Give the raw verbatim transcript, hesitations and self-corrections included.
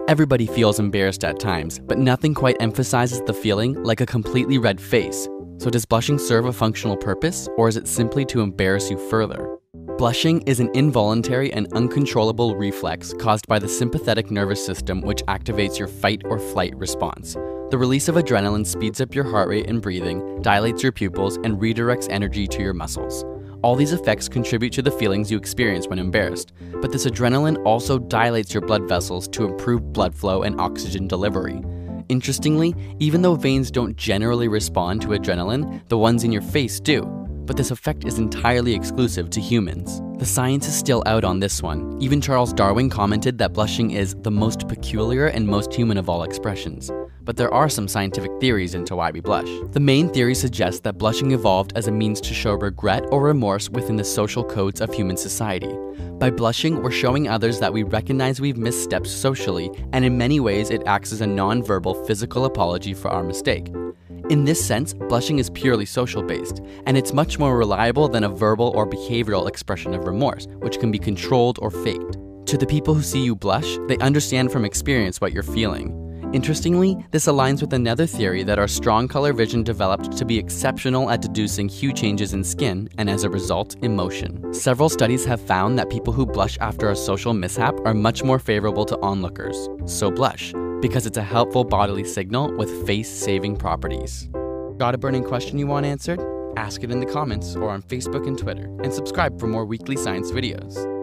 Everybody feels embarrassed at times, but nothing quite emphasizes the feeling like a completely red face. So does blushing serve a functional purpose, or is it simply to embarrass you further? Blushing is an involuntary and uncontrollable reflex caused by the sympathetic nervous system, which activates your fight or flight response. The release of adrenaline speeds up your heart rate and breathing, dilates your pupils, and redirects energy to your muscles. All these effects contribute to the feelings you experience when embarrassed, but this adrenaline also dilates your blood vessels to improve blood flow and oxygen delivery. Interestingly, even though veins don't generally respond to adrenaline, the ones in your face do. But this effect is entirely exclusive to humans. The science is still out on this one. Even Charles Darwin commented that blushing is the most peculiar and most human of all expressions. But there are some scientific theories into why we blush. The main theory suggests that blushing evolved as a means to show regret or remorse within the social codes of human society. By blushing, we're showing others that we recognize we've misstepped socially, and in many ways it acts as a non-verbal physical apology for our mistake. In this sense, blushing is purely social-based, and it's much more reliable than a verbal or behavioral expression of remorse, which can be controlled or faked. To the people who see you blush, they understand from experience what you're feeling. Interestingly, this aligns with another theory that our strong color vision developed to be exceptional at deducing hue changes in skin and, as a result, emotion. Several studies have found that people who blush after a social mishap are much more favorable to onlookers. So blush, because it's a helpful bodily signal with face-saving properties. Got a burning question you want answered? Ask it in the comments or on Facebook and Twitter, and subscribe for more weekly science videos.